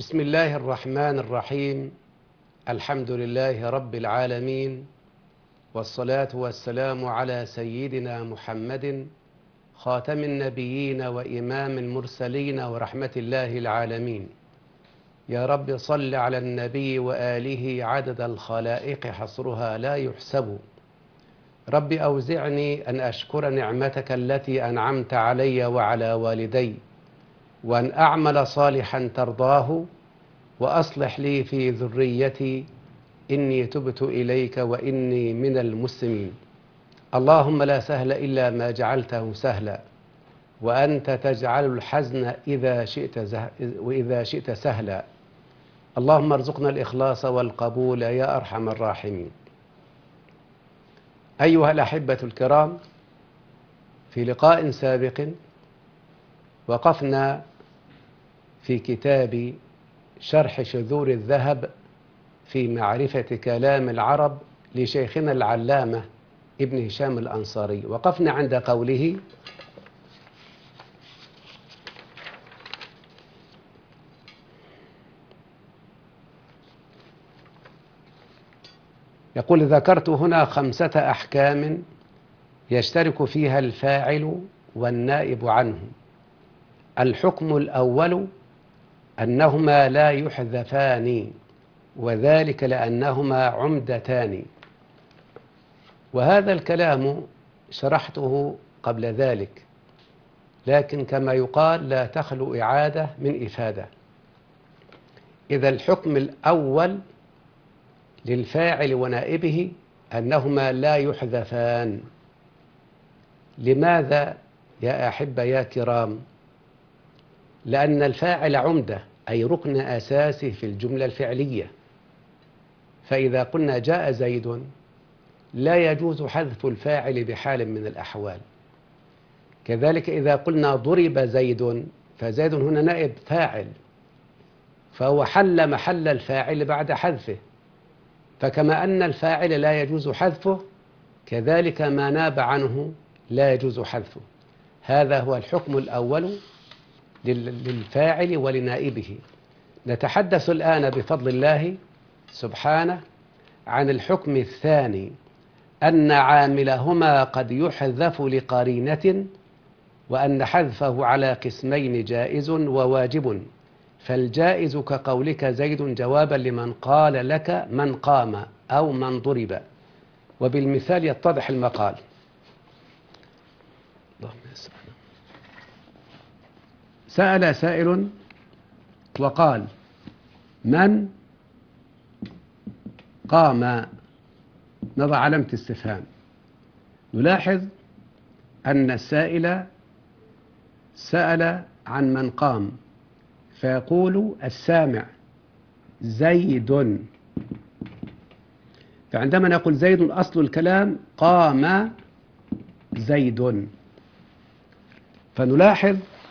بسم الله الرحمن الرحيم. الحمد لله رب العالمين، والصلاة والسلام على سيدنا محمد خاتم النبيين وإمام المرسلين ورحمة الله العالمين. يا رب صل على النبي وآله عدد الخلائق حصرها لا يحسب. رب أوزعني أن أشكر نعمتك التي أنعمت علي وعلى والدي، وأن أعمل صالحا ترضاه، وأصلح لي في ذريتي إني تبت إليك وإني من المسلمين. اللهم لا سهل إلا ما جعلته سهلا، وأنت تجعل الحزن وإذا شئت سهلا. اللهم ارزقنا الإخلاص والقبول يا أرحم الراحمين. أيها الأحبة الكرام، في لقاء سابق وقفنا في كتاب شرح شذور الذهب في معرفة كلام العرب لشيخنا العلامة ابن هشام الأنصاري. وقفنا عند قوله: يقول: ذكرت هنا 5 أحكام يشترك فيها الفاعل والنائب عنه. الحكم الأول أنهما لا يحذفان، وذلك لأنهما عمدتان. وهذا الكلام شرحته قبل ذلك، لكن كما يقال لا تخلو إعادة من إفادة. إذا الحكم الأول للفاعل ونائبه أنهما لا يحذفان. لماذا يا أحبة يا كرام؟ لأن الفاعل عمدة، أي ركن أساسي في الجملة الفعلية. فإذا قلنا جاء زيد لا يجوز حذف الفاعل بحال من الأحوال. كذلك إذا قلنا ضرب زيد، فزيد هنا نائب فاعل، فهو حل محل الفاعل بعد حذفه. فكما أن الفاعل لا يجوز حذفه، كذلك ما ناب عنه لا يجوز حذفه. هذا هو الحكم الأول للفاعل ولنائبه. نتحدث الآن بفضل الله سبحانه عن الحكم الثاني، أن عاملهما قد يحذف لقرينة، وأن حذفه على قسمين: جائز وواجب. فالجائز كقولك زيد جوابا لمن قال لك من قام أو من ضرب. وبالمثال يتضح المقال. سأل سائل وقال: من قام؟ نضع علامة استفهام. نلاحظ أن السائل سأل عن من قام، فيقول السامع زيد. فعندما نقول زيد أصل الكلام قام زيد. فنلاحظ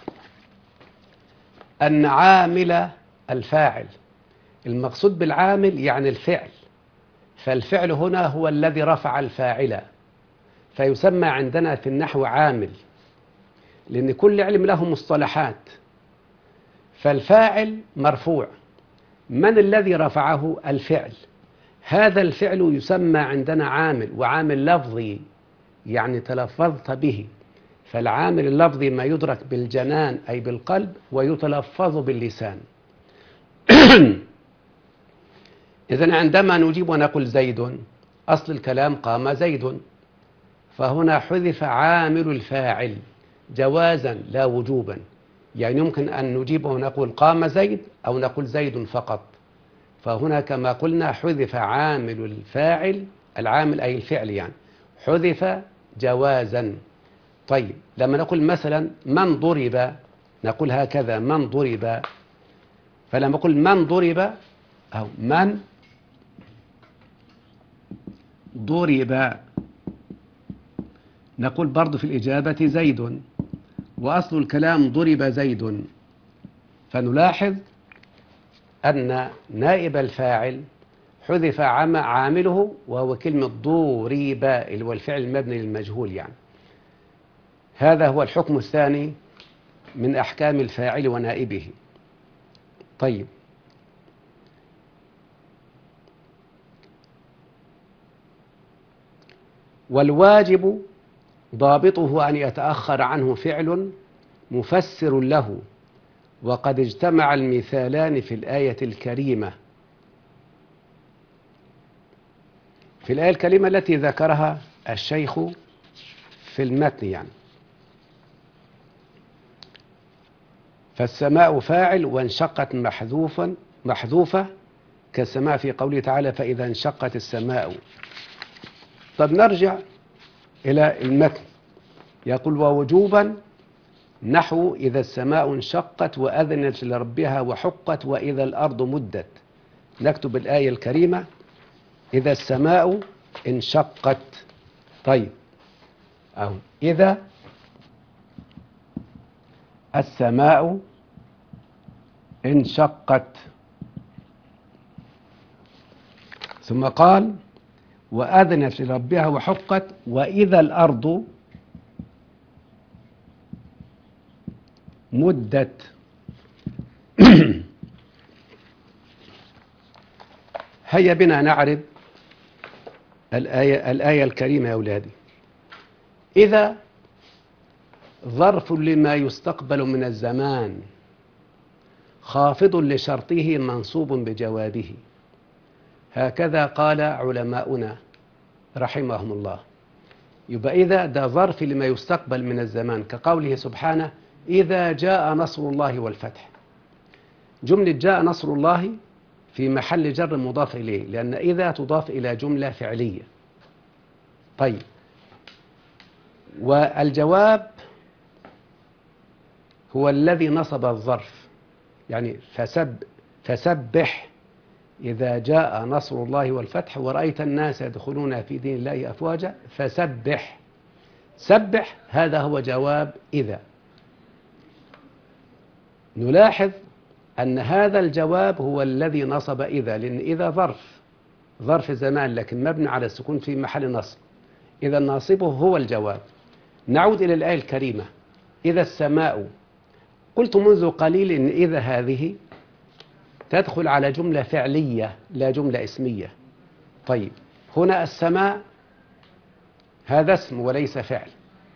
أن عامل الفاعل، المقصود بالعامل يعني الفعل، فالفعل هنا هو الذي رفع الفاعل، فيسمى عندنا في النحو عامل، لأن كل علم له مصطلحات. فالفاعل مرفوع، من الذي رفعه؟ الفعل. هذا الفعل يسمى عندنا عامل، وعامل لفظي يعني تلفظت به. فالعامل اللفظي ما يدرك بالجنان أي بالقلب، ويتلفظ باللسان. إذن عندما نجيب ونقول زيد، أصل الكلام قام زيد، فهنا حذف عامل الفاعل جوازا لا وجوبا. يعني يمكن أن نجيب ونقول قام زيد، أو نقول زيد فقط. فهنا كما قلنا حذف عامل الفاعل، العامل أي الفعل يعني، حذف جوازا. طيب لما نقول مثلا من ضرب، نقول هكذا: من ضرب. فلما أقول من ضرب أو من ضرب، نقول برضو في الإجابة زيد، وأصل الكلام ضرب زيد. فنلاحظ أن نائب الفاعل حذف عامله، وهو كلمة ضرب اللي هو الفعل المبني للمجهول يعني. هذا هو الحكم الثاني من أحكام الفاعل ونائبه. طيب والواجب ضابطه أن يتأخر عنه فعل مفسر له، وقد اجتمع المثالان في الآية الكريمة، في الآية الكريمة التي ذكرها الشيخ في المتن يعني. فالسماء فاعل وانشقت محذوفة كالسماء في قوله تعالى فإذا انشقت السماء. طب نرجع إلى المتن، يقول ووجوبا نحو إذا السماء انشقت وأذنت لربها وحقت وإذا الأرض مدت. نكتب الآية الكريمة إذا السماء انشقت. طيب أو إذا السماء انشقت، ثم قال وأذنت لربها وحقت وإذا الأرض مدت. هيا بنا نعرف الآية الكريمة يا أولادي. إذا ظرف لما يستقبل من الزمان خافض لشرطه منصوب بجوابه، هكذا قال علماؤنا رحمهم الله. يبقى إذا ده ظرف لما يستقبل من الزمان، كقوله سبحانه إذا جاء نصر الله والفتح. جملة جاء نصر الله في محل جر مضاف إليه، لأن إذا تضاف إلى جملة فعلية. طيب، والجواب هو الذي نصب الظرف، يعني فسبح إذا جاء نصر الله والفتح ورأيت الناس يدخلون في دين الله أفواجا فسبح. سبح هذا هو جواب إذا. نلاحظ أن هذا الجواب هو الذي نصب إذا، لأن إذا ظرف زمان لكن مبني على السكون في محل نصب، إذا ناصبه هو الجواب. نعود إلى الآية الكريمة إذا السماء. قلت منذ قليل إن إذا هذه تدخل على جملة فعلية لا جملة اسمية. طيب، هنا السماء هذا اسم وليس فعل.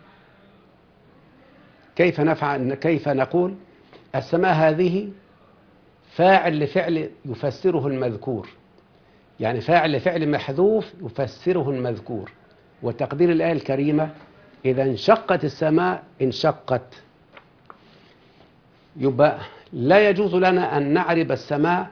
كيف نقول السماء هذه فاعل لفعل يفسره المذكور، يعني فاعل لفعل محذوف يفسره المذكور. وتقدير الآية الكريمة إذا انشقت السماء انشقت. يبقى لا يجوز لنا أن نعرب السماء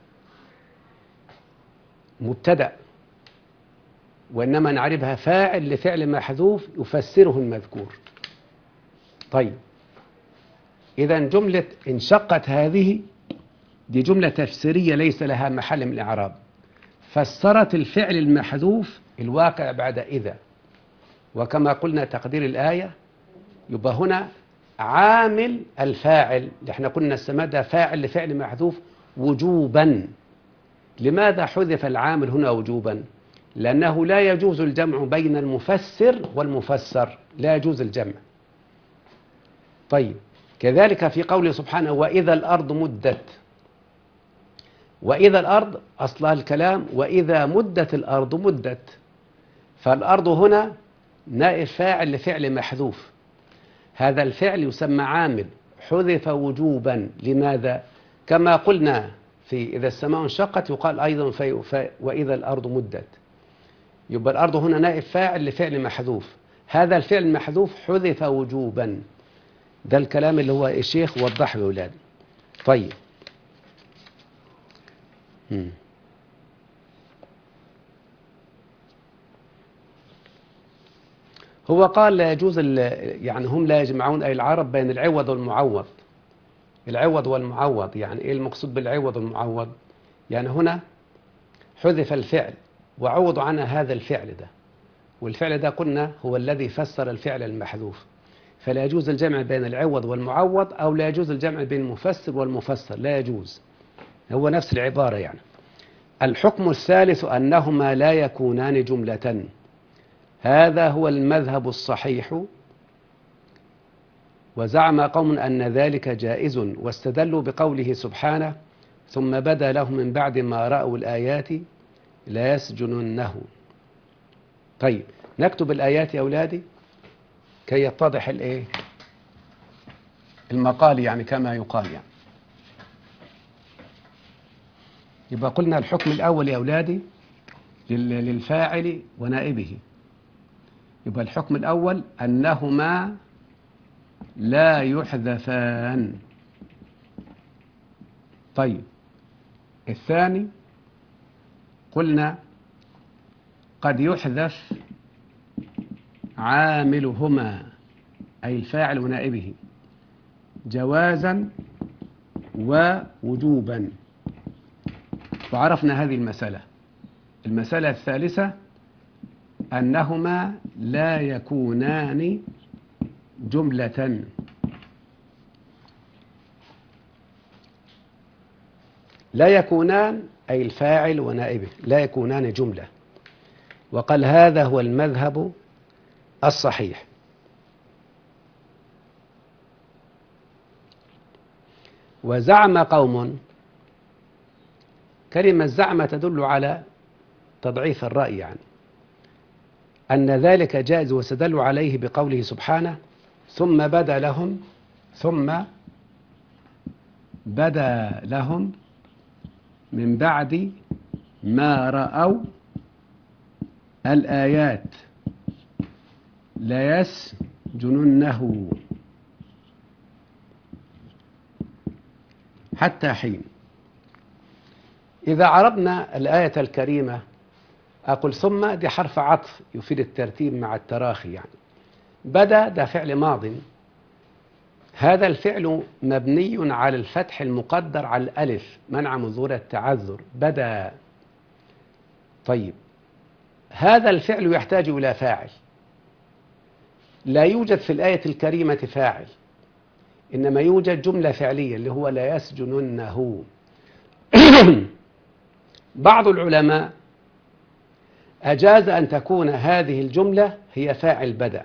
مبتدأ، وإنما نعربها فاعل لفعل محذوف يفسره المذكور. طيب، إذا جملة انشقت هذه دي جملة تفسيرية ليس لها محل من الإعراب، فسرت الفعل المحذوف الواقع بعد إذا. وكما قلنا تقدير الآية يبقى هنا عامل الفاعل، احنا قلنا السماء ده فاعل لفعل محذوف وجوبا. لماذا حذف العامل هنا وجوبا؟ لأنه لا يجوز الجمع بين المفسر والمفسر، لا يجوز الجمع. طيب، كذلك في قوله سبحانه وإذا الأرض مدت. وإذا الأرض أصلها الكلام وإذا مدت الأرض مدت، فالأرض هنا نائب فاعل لفعل محذوف. هذا الفعل يسمى عامل حذف وجوبا. لماذا؟ كما قلنا في إذا السماء انشقت يقال أيضا وإذا الأرض مدت. يبقى الأرض هنا نائب فاعل لفعل محذوف، هذا الفعل المحذوف حذف وجوبا. ده الكلام اللي هو الشيخ وضحه يا أولاد. طيب، هو قال لا يجوز يعني هم لا يجمعون أي العرب بين العوض والمعوض. العوض والمعوض يعني إيه المقصود بالعوض والمعوض؟ يعني هنا حذف الفعل وعوض عنها هذا الفعل ده، والفعل ده قلنا هو الذي فسر الفعل المحذوف. فلا يجوز الجمع بين العوض والمعوض، أو لا يجوز الجمع بين المفسر والمفسر، لا يجوز، هو نفس العبارة يعني. الحكم الثالث أنهما لا يكونان جملة، هذا هو المذهب الصحيح. وزعم قوم أن ذلك جائز، واستدلوا بقوله سبحانه ثم بدا لهم من بعد ما رأوا الآيات لا يسجننه. طيب نكتب الآيات يا أولادي كي يتضح الإيه المقال، يعني كما يقال يعني. يبقى قلنا الحكم الأول يا أولادي للفاعل ونائبه. يبقى الحكم الأول أنهما لا يحذفان. طيب الثاني قلنا قد يحذف عاملهما أي الفاعل ونائبه جوازا ووجوبا، وعرفنا هذه المسألة. المسألة الثالثة أنهما لا يكونان جملة. لا يكونان أي الفاعل ونائبه لا يكونان جملة، وقال هذا هو المذهب الصحيح. وزعم قوم، كلمة زعم تدل على تضعيف الرأي، يعني أن ذلك جائز، واستدلوا عليه بقوله سبحانه ثم بدا لهم من بعد ما رأوا الآيات ليسجننه حتى حين. إذا عرضنا الآية الكريمة أقول ثم دي حرف عطف يفيد الترتيب مع التراخي، يعني بدا ده فعل ماض، هذا الفعل مبني على الفتح المقدر على الألف منع من ظهور التعذر، بدا. طيب هذا الفعل يحتاج إلى فاعل، لا يوجد في الآية الكريمة فاعل، إنما يوجد جملة فعلية اللي هو لا يسجننه. بعض العلماء أجاز أن تكون هذه الجملة هي فاعل بدا،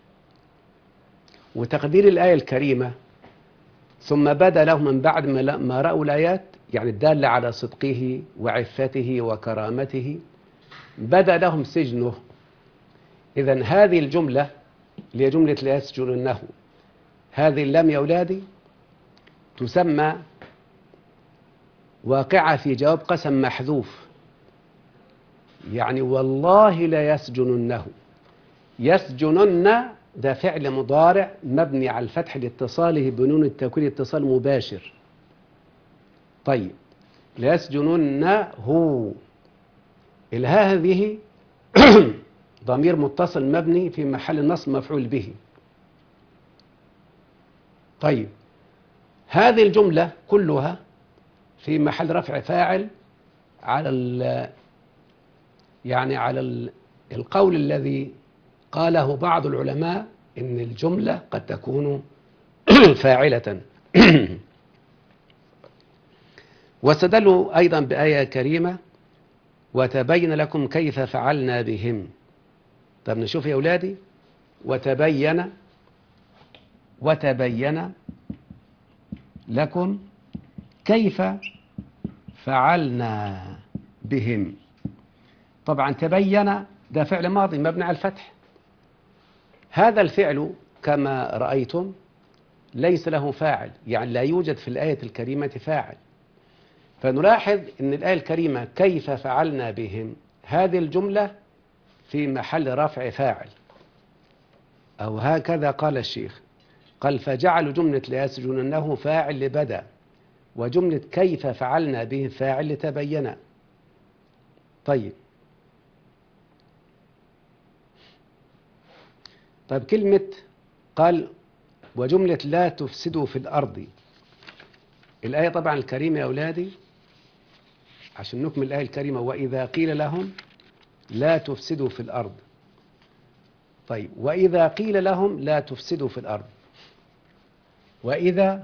وتقدير الآية الكريمة ثم بدا لهم من بعد ما رأوا الآيات، يعني الدالة على صدقه وعفته وكرامته، بدا لهم سجنه. إذن هذه الجملة اللي هي جملة لا يسجننه، هذه اللام يا أولادي تسمى واقعة في جواب قسم محذوف، يعني والله لا يسجننه. يسجنن ده فعل مضارع مبني على الفتح لاتصاله بنون التوكيد اتصال مباشر. طيب لا يسجننه، الهاء هذه ضمير متصل مبني في محل نصب مفعول به. طيب هذه الجملة كلها في محل رفع فاعل على يعني على القول الذي قاله بعض العلماء إن الجملة قد تكون فاعلة. واستدلوا أيضا بآية كريمة وتبين لكم كيف فعلنا بهم. طب نشوف يا أولادي، وتبين لكم كيف فعلنا بهم. طبعا تبين ده فعل ماضي مبني على الفتح، هذا الفعل كما رأيتم ليس له فاعل، يعني لا يوجد في الآية الكريمة فاعل. فنلاحظ أن الآية الكريمة كيف فعلنا بهم هذه الجملة في محل رفع فاعل، أو هكذا قال الشيخ، قال فجعلوا جملة لا يسجننه فاعل لبدا، وجملة كيف فعلنا به فاعل لتبين. طيب كلمة قال وجملة لا تفسدوا في الأرض، الآية طبعا الكريمة يا أولادي عشان نكمل الآية الكريمة وإذا قيل لهم لا تفسدوا في الأرض. طيب وإذا قيل لهم لا تفسدوا في الأرض، وإذا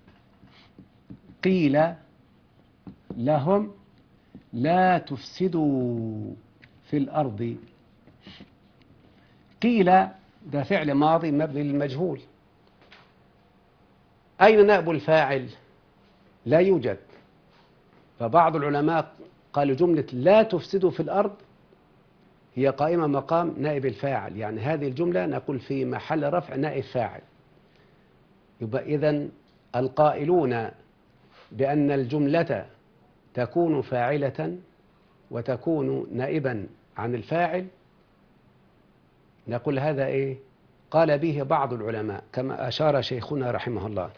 قيل لهم لا تفسدوا في الأرض، قيل ده فعل ماضي مبني للمجهول، أين نائب الفاعل؟ لا يوجد. فبعض العلماء قالوا جملة لا تفسدوا في الأرض هي قائمة مقام نائب الفاعل، يعني هذه الجملة نقول في محل رفع نائب فاعل. يبقى إذن القائلون بأن الجملة تكون فاعلة وتكون نائبا عن الفاعل، نقول هذا إيه؟ قال به بعض العلماء كما أشار شيخنا رحمه الله.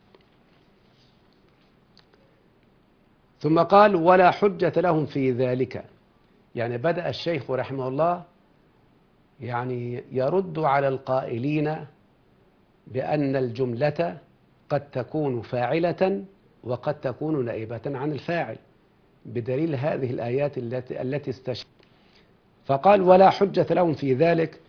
ثم قال ولا حجة لهم في ذلك، يعني بدأ الشيخ رحمه الله يعني يرد على القائلين بأن الجملة قد تكون فاعلة وقد تكون نائبة عن الفاعل بدليل هذه الآيات التي استشهد. فقال ولا حجة لهم في ذلك.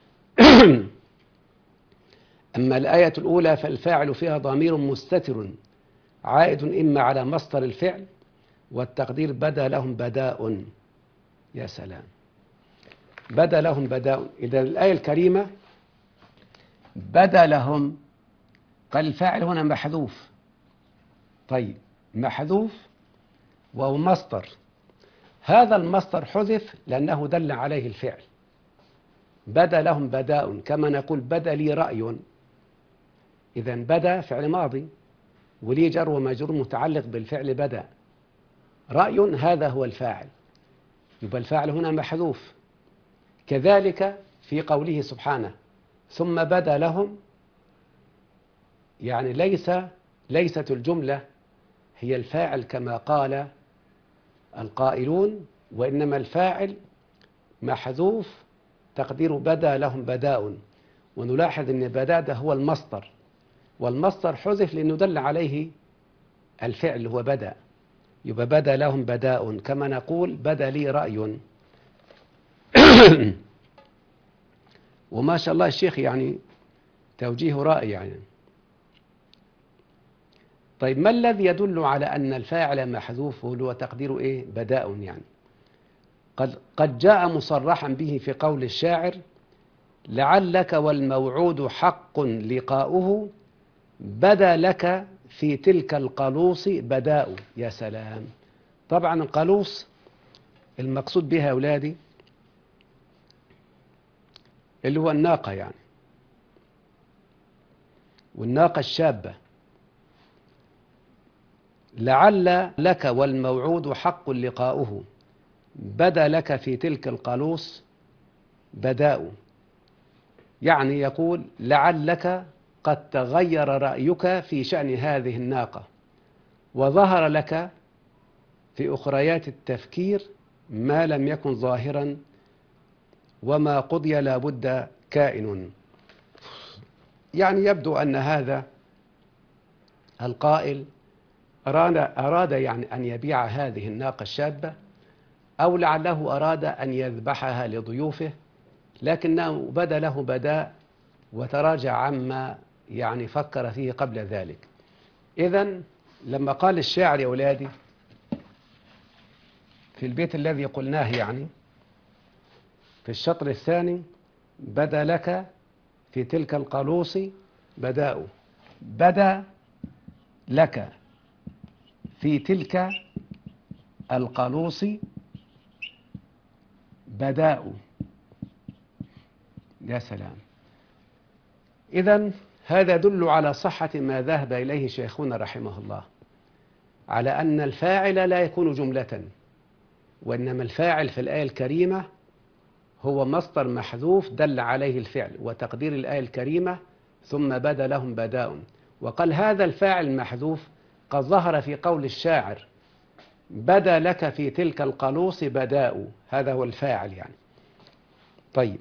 أما الآية الأولى فالفاعل فيها ضمير مستتر عائد إما على مصدر الفعل والتقدير بدا لهم بداء. يا سلام، بدا لهم بداء. إذا الآية الكريمة بدا لهم، قال الفاعل هنا محذوف. طيب محذوف وهو مصدر، هذا المصدر حذف لأنه دل عليه الفعل. بدا لهم بداء، كما نقول بدا لي رأي. إذا بدا فعل ماضي ولي جر ومجرور متعلق بالفعل بدا. رأي هذا هو الفاعل، يبقى الفاعل هنا محذوف. كذلك في قوله سبحانه ثم بدا لهم، يعني ليست الجملة هي الفاعل كما قال القائلون، وإنما الفاعل محذوف تقدير بدا لهم بداء. ونلاحظ أن بدا ده هو المصدر، والمصدر حذف لأنه دل عليه الفعل هو بدا. يبقى بدا لهم بداء، كما نقول بدا لي رأي. وما شاء الله الشيخ يعني توجيه رأي يعني. طيب ما الذي يدل على أن الفاعل محذوف هو تقديره إيه؟ بداء يعني. قد جاء مصرحا به في قول الشاعر لعلك والموعود حق لقاؤه بدا لك في تلك القلوص بداء. يا سلام. طبعا القلوص المقصود بها يا أولادي اللي هو الناقة يعني، والناقة الشابة. لعل لك والموعود حق لقاؤه بدا لك في تلك القلوص بداء، يعني يقول لعلك قد تغير رأيك في شأن هذه الناقة وظهر لك في أخريات التفكير ما لم يكن ظاهرا وما قضي لا بد كائن. يعني يبدو أن هذا القائل أراد يعني أن يبيع هذه الناقة الشابة، أو لعله أراد أن يذبحها لضيوفه، لكنه بدا له بداء وتراجع عما يعني فكر فيه قبل ذلك. إذن لما قال الشاعر يا أولادي في البيت الذي قلناه يعني في الشطر الثاني بدا لك في تلك القلوص بداء، بدا لك في تلك القلوص بداء. يا سلام. إذن هذا يدل على صحة ما ذهب إليه شيخنا رحمه الله، على أن الفاعل لا يكون جملة، وإنما الفاعل في الآية الكريمة هو مصدر محذوف دل عليه الفعل، وتقدير الآية الكريمة ثم بدا لهم بداء. وقال هذا الفاعل المحذوف قد ظهر في قول الشاعر بدا لك في تلك القلوص بداء، هذا هو الفاعل يعني. طيب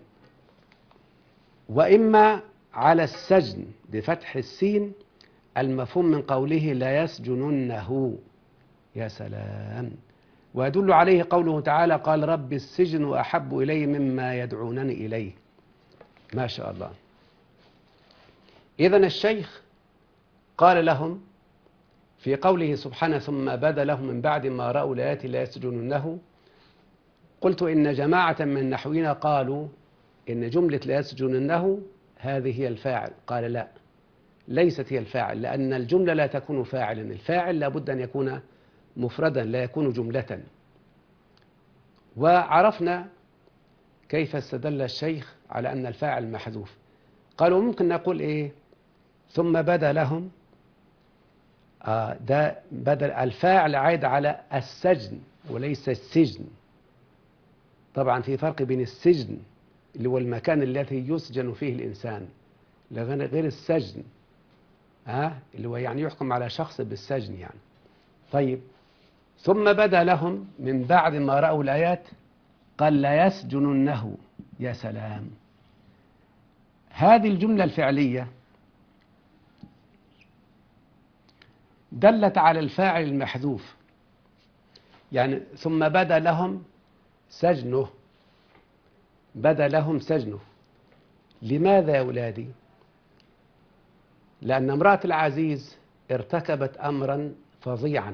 وإما على السجن بفتح السين المفهوم من قوله لا يسجننه. يا سلام. ويدل عليه قوله تعالى قال رب السجن أحب إلي مما يدعونني إليه. ما شاء الله. إذن الشيخ قال لهم في قوله سبحانه ثم بدا لهم من بعد ما رأوا الآيات لا يسجننه، قلت إن جماعة من النحويين قالوا إن جملة لا يسجننه هذه هي الفاعل. قال لا، ليست هي الفاعل، لأن الجملة لا تكون فاعلا، الفاعل لابد أن يكون مفردا لا يكون جملة. وعرفنا كيف استدل الشيخ على أن الفاعل محذوف؟ قالوا ممكن نقول إيه؟ ثم بدا لهم. ده بدل الفاعل عايد على السجن وليس السجن. طبعا في فرق بين السجن اللي هو المكان الذي يسجن فيه الإنسان، غير السجن اللي هو يعني يحكم على شخص بالسجن يعني. طيب، ثم بدا لهم من بعد ما رأوا الآيات قال لا يسجننه. يا سلام، هذه الجملة الفعلية دلت على الفاعل المحذوف، يعني ثم بدا لهم سجنه، بدا لهم سجنه. لماذا يا أولادي؟ لأن امرأة العزيز ارتكبت أمرا فظيعا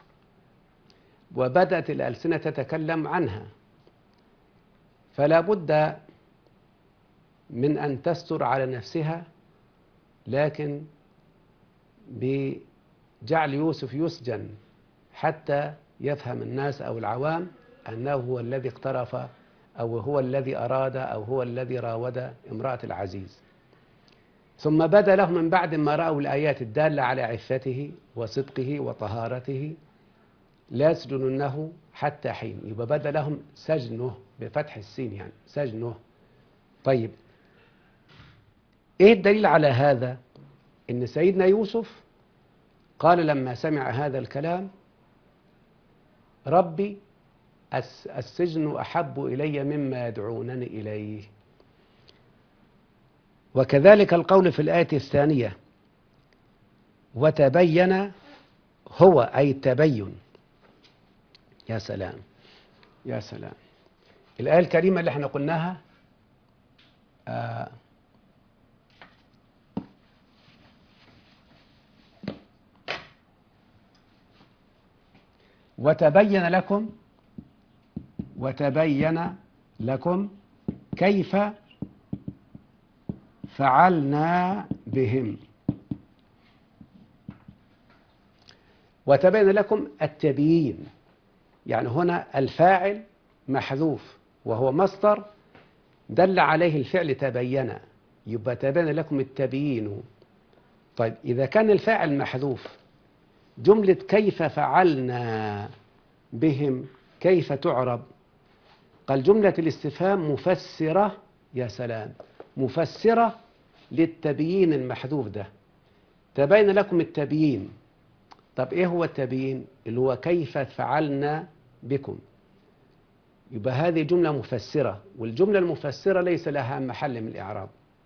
وبدأت الألسنة تتكلم عنها، فلا بد من أن تستر على نفسها، لكن بجعل يوسف يسجن حتى يفهم الناس أو العوام أنه هو الذي اقترف أو هو الذي أراد أو هو الذي راود امرأة العزيز. ثم بدا لهم من بعد ما رأوا الآيات الدالة على عفته وصدقه وطهارته لا يسجننه حتى حين. يبقى بدا لهم سجنه بفتح السين، يعني سجنه. طيب، ايه الدليل على هذا؟ ان سيدنا يوسف قال لما سمع هذا الكلام ربي السجن أحب إلي مما يدعونني إليه. وكذلك القول في الآية الثانية وتبين هو أي التبين. يا سلام يا سلام، الآية الكريمة اللي احنا قلناها وتبين لكم كيف فعلنا بهم. وتبين لكم التبيين، يعني هنا الفاعل محذوف وهو مصدر دل عليه الفعل تبين، يبقى تبين لكم التبيين. طيب، إذا كان الفاعل محذوف جملة كيف فعلنا بهم كيف تعرب؟ قال جملة الاستفهام مفسرة. يا سلام، مفسرة للتبيين المحذوف ده. تبين لكم التبيين. طب ايه هو التبيين؟ اللي هو كيف فعلنا بكم. يبقى هذه جملة مفسرة، والجملة المفسرة ليس لها محل من الإعراب.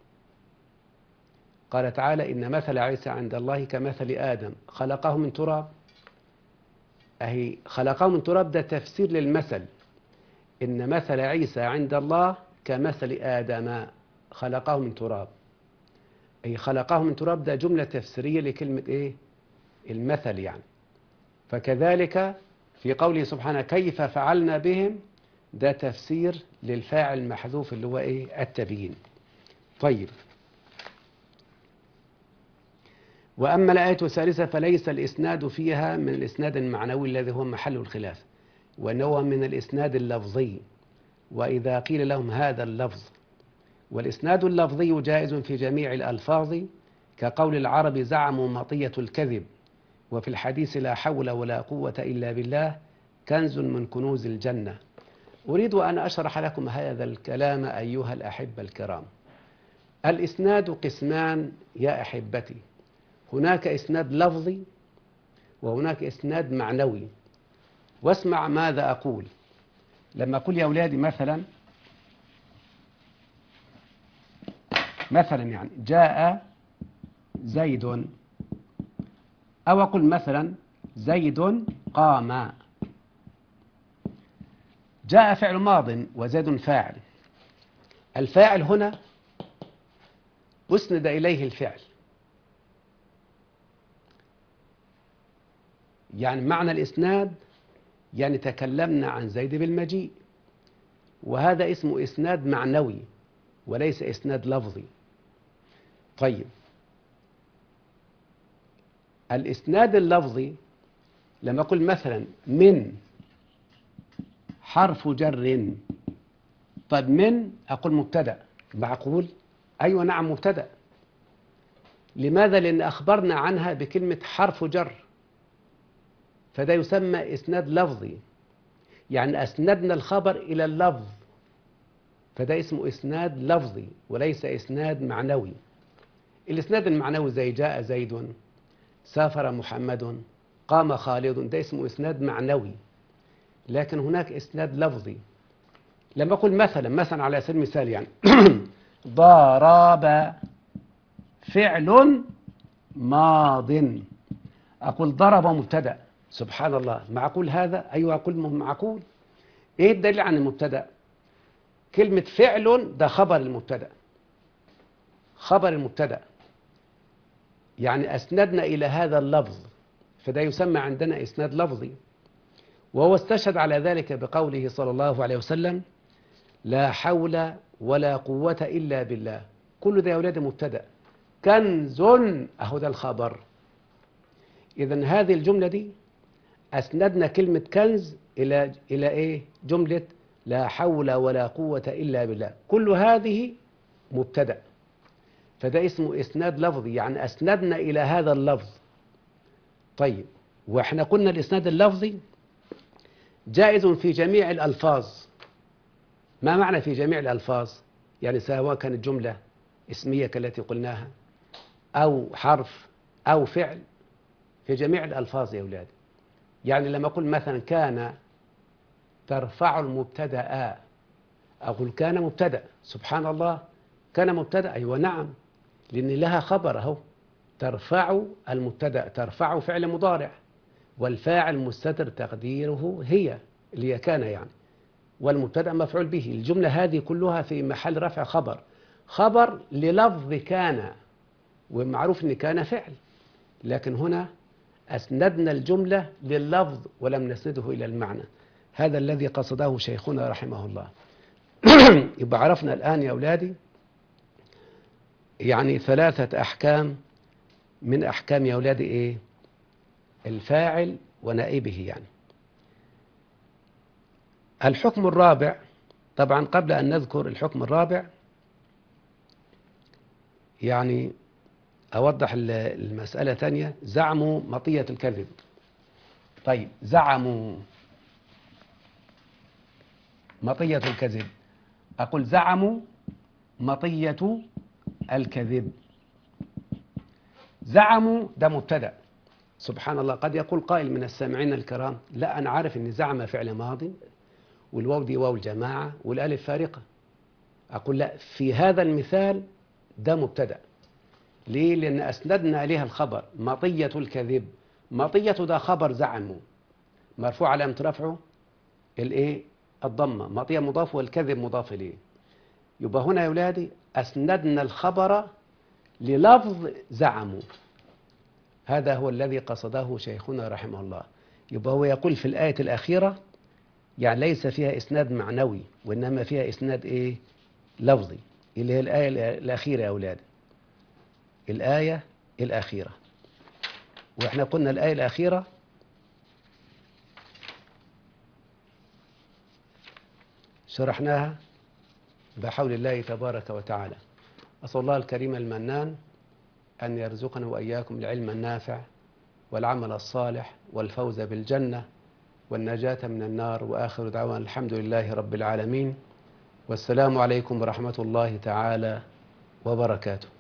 قال تعالى إن مثل عيسى عند الله كمثل آدم خلقه من تراب. أهي خلقه من تراب ده تفسير للمثل. إن مثل عيسى عند الله كمثل آدم خلقه من تراب. أي خلقه من تراب ده جملة تفسيرية لكلمة إيه؟ المثل يعني. فكذلك في قوله سبحانه كيف فعلنا بهم ده تفسير للفاعل المحذوف اللي هو إيه؟ التبيين. طيب، وأما الآية الثالثة فليس الإسناد فيها من الإسناد المعنوي الذي هو محل الخلاف، وأنه من الإسناد اللفظي. وإذا قيل لهم هذا اللفظ، والإسناد اللفظي جائز في جميع الألفاظ كقول العرب زعموا مطية الكذب، وفي الحديث لا حول ولا قوة إلا بالله كنز من كنوز الجنة. أريد أن أشرح لكم هذا الكلام أيها الأحبة الكرام. الإسناد قسمان يا أحبتي، هناك إسناد لفظي وهناك إسناد معنوي. واسمع ماذا أقول لما أقول يا أولادي مثلا يعني جاء زيد، أو أقول مثلا زيد قام. جاء فعل ماض وزيد فاعل. الفاعل هنا أسند إليه الفعل، يعني معنى الإسناد يعني تكلمنا عن زيد بالمجيء، وهذا اسمه إسناد معنوي وليس إسناد لفظي. طيب، الإسناد اللفظي لما أقول مثلا من حرف جر، طيب من أقول مبتدأ. معقول؟ أيوة نعم مبتدأ. لماذا؟ لأن أخبرنا عنها بكلمة حرف جر، فده يسمى إسناد لفظي، يعني أسندنا الخبر إلى اللفظ، فده اسمه إسناد لفظي وليس إسناد معنوي. الإسناد المعنوي زي جاء زيد، سافر محمد، قام خالد، ده اسمه إسناد معنوي. لكن هناك إسناد لفظي. لما أقول مثلا على سبيل المثال يعني ضرب فعل ماض، أقول ضرب مبتدأ. سبحان الله، معقول هذا؟ أيوة أقول معقول. إيه الدليل عن المبتدأ؟ كلمة فعل ده خبر المبتدأ، خبر المبتدأ، يعني أسندنا إلى هذا اللفظ، فده يسمى عندنا إسناد لفظي. وهو استشهد على ذلك بقوله صلى الله عليه وسلم: لا حول ولا قوة إلا بالله. كل ده يا أولاد مبتدأ. كنز أهو ده الخبر. إذن هذه الجملة دي أسندنا كلمة كنز إلى إيه؟ جملة لا حول ولا قوة إلا بالله. كل هذه مبتدأ، فده اسمه إسناد لفظي، يعني أسندنا إلى هذا اللفظ. طيب، وإحنا قلنا الإسناد اللفظي جائز في جميع الألفاظ. ما معنى في جميع الألفاظ؟ يعني سواء كانت جملة اسمية كالتي قلناها أو حرف أو فعل، في جميع الألفاظ يا أولاد. يعني لما أقول مثلا كان ترفع المبتدأ، أقول كان مبتدأ. سبحان الله، كان مبتدأ. أيوة نعم، لأن لها خبر أهو. ترفع المبتدأ، ترفع فعل مضارع، والفاعل مستتر تقديره هي، اللي هي كان يعني، والمبتدأ مفعول به. الجملة هذه كلها في محل رفع خبر، خبر للفظ كان، ومعروف أن كان فعل، لكن هنا أسندنا الجملة لللفظ ولم نسنده إلى المعنى. هذا الذي قصده شيخنا رحمه الله. يبقى عرفنا الآن يا أولادي يعني 3 أحكام من أحكام يا أولادي إيه؟ الفاعل ونائبه يعني. الحكم الرابع، طبعا قبل أن نذكر الحكم الرابع يعني أوضح المسألة ثانية. زعموا مطية الكذب. طيب، زعموا مطية الكذب، أقول زعموا مطية الكذب. زعموا ده مبتدأ. سبحان الله، قد يقول قائل من السامعين الكرام: لا أنا عارف أن زعم فعل ماضي، والواو دي واو الجماعة والألف فارقة. أقول لا، في هذا المثال ده مبتدأ. ليه؟ لأن أسندنا عليها الخبر مطية الكذب. مطية ده خبر زعموا، مرفوع علامة رفعه الإيه؟ الضمة. مطية مضاف والكذب مضاف إليه. يبقى هنا يا أولادي أسندنا الخبر للفظ زعموا. هذا هو الذي قصده شيخنا رحمه الله. يبقى هو يقول في الآية الأخيرة يعني ليس فيها إسناد معنوي، وإنما فيها إسناد إيه؟ لفظي، اللي هي الآية الأخيرة يا أولاد، الآية الأخيرة. وإحنا قلنا الآية الأخيرة شرحناها بحول الله تبارك وتعالى. أسأل الله الكريم المنان أن يرزقنا وإياكم العلم النافع والعمل الصالح والفوز بالجنة والنجاة من النار. وآخر دعوانا الحمد لله رب العالمين، والسلام عليكم ورحمة الله تعالى وبركاته.